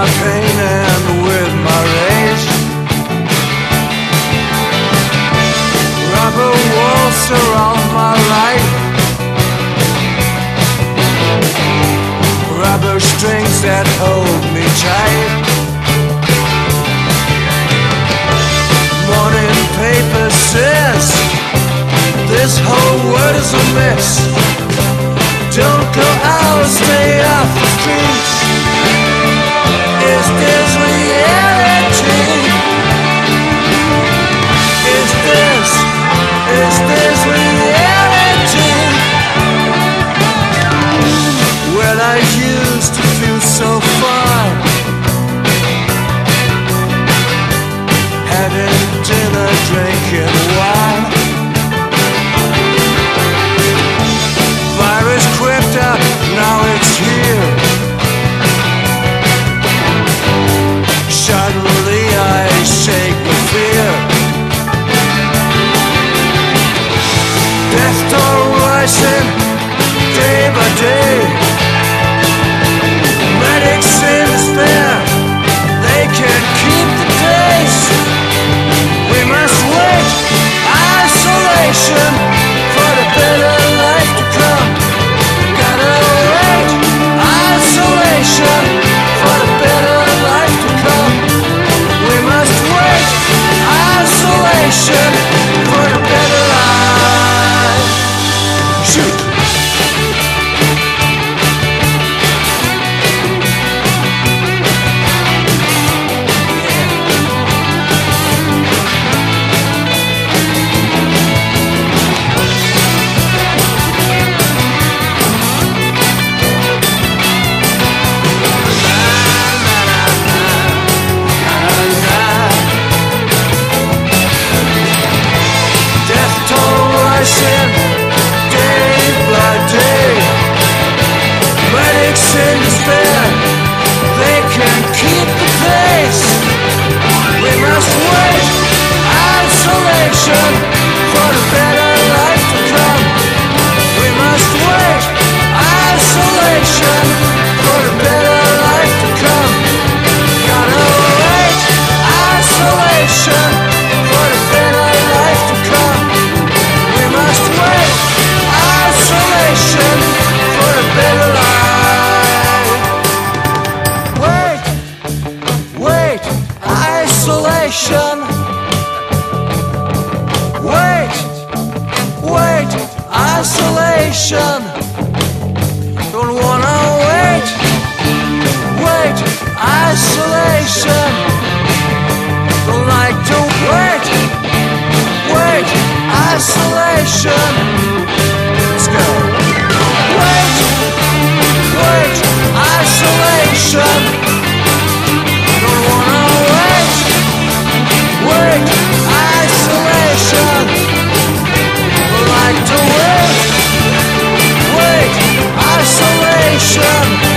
my pain and with my rage. Rubber walls surround my life, rubber strings that hold me tight. Morning paper says this whole world is a mess. Don't go out, stay off the streets. Is this reality? Is this reality? Well, I used to feel so fine, having dinner, drinking wine. Virus crept up, now it's here. Suddenly I shake with fear. Death toll rising day by day. Medics in despair, they can't keep the pace. We must wait, isolation, for the better life to come. Gotta wait, isolation, for the better life to come. We must wait, isolation, for the better life. Shoot! Day by day, medics in despair, they can't keep the pace. We must wait, isolation, for the better life to come. We must wait, isolation, for the better life to come. Gotta wait, isolation, for the better life to come. We must wait, isolation, for a better life. Wait, wait, isolation. Wait, wait, isolation. Don't wanna wait, wait, isolation. Don't like to wait, wait, isolation. Let's go. Wait, wait, isolation. Don't wanna wait, wait, isolation. Don't like to wait, wait, isolation.